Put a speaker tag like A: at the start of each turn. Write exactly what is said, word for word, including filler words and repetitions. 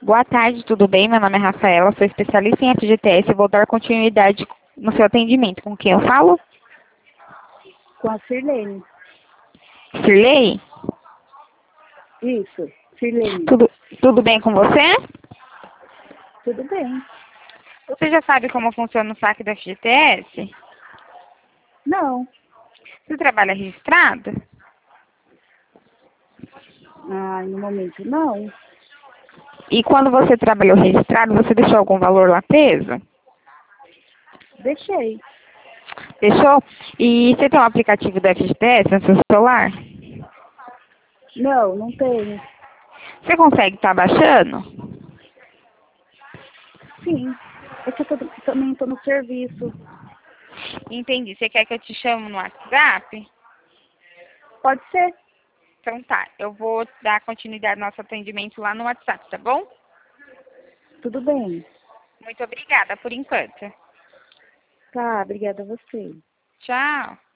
A: Boa tarde, tudo bem? Meu nome é Rafaela, sou especialista em F G T S e vou dar continuidade no seu atendimento. Com quem eu falo?
B: Com a Sirlene.
A: Sirlei?
B: Isso, Sirlene.
A: Tudo, tudo bem com você?
B: Tudo bem.
A: Você já sabe como funciona o saque da F G T S?
B: Não.
A: Você trabalha registrado?
B: Ah, no momento não.
A: E quando você trabalhou registrado, você deixou algum valor lá preso?
B: Deixei.
A: Deixou? E você tem um aplicativo da F G T S no seu celular?
B: Não, não tenho.
A: Você consegue estar baixando?
B: Sim. É que eu tô, também estou no serviço.
A: Entendi. Você quer que eu te chame no WhatsApp?
B: Pode ser.
A: Então tá, eu vou dar continuidade ao nosso atendimento lá no WhatsApp, tá bom?
B: Tudo bem.
A: Muito obrigada por enquanto.
B: Tá, obrigada a você.
A: Tchau.